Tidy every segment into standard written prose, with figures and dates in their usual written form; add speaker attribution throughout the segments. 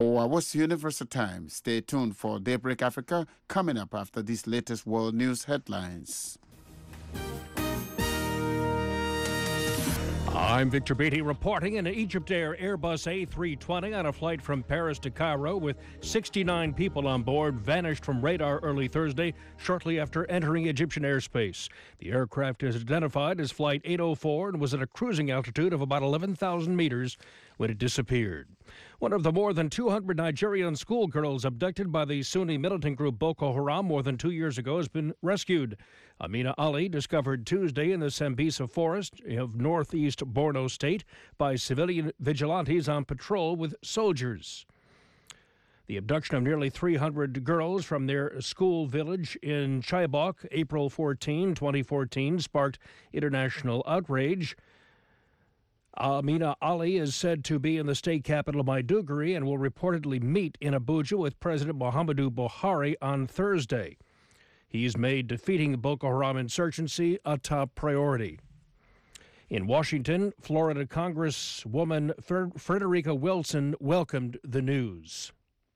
Speaker 1: What's Universal Time? Stay tuned for Daybreak Africa coming up after these latest world news headlines.
Speaker 2: I'm Victor Beatty reporting. An Egyptair Airbus A320 on a flight from Paris to Cairo with 69 people on board vanished from radar early Thursday shortly after entering Egyptian airspace. The aircraft is identified as Flight 804 and was at a cruising altitude of about 11,000 meters when it disappeared. One of the more than 200 Nigerian schoolgirls abducted by the Sunni militant group Boko Haram more than 2 years ago has been rescued. Amina Ali, discovered Tuesday in the Sambisa forest of northeast Borno State by civilian vigilantes on patrol with soldiers. The abduction of nearly 300 girls from their school village in Chibok, April 14, 2014, sparked international outrage. Amina Ali is said to be in the state capital Maiduguri and will reportedly meet in Abuja with President Muhammadu Buhari on Thursday. He's made defeating Boko Haram insurgency a top priority. In Washington, Florida Congresswoman Frederica Wilson welcomed the news.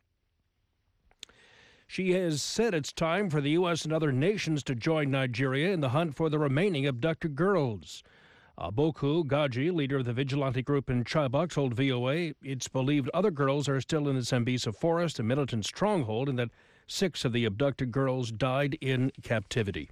Speaker 2: She has said it's time for the U.S. and other nations to join Nigeria in the hunt for the remaining abducted girls. Aboku Gaji, leader of the vigilante group in Chibok, told VOA it's believed other girls are still in the Sambisa forest, a militant stronghold, and that 6 of the abducted girls died in captivity.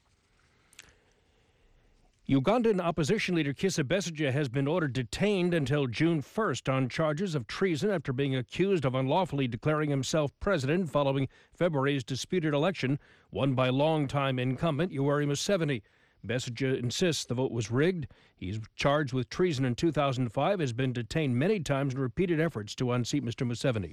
Speaker 2: Ugandan opposition leader Kizza Besigye has been ordered detained until June 1st on charges of treason after being accused of unlawfully declaring himself president following February's disputed election won by longtime incumbent Yoweri Museveni. Besigye insists the vote was rigged. He's charged with treason in 2005, has been detained many times in repeated efforts to unseat Mr. Museveni.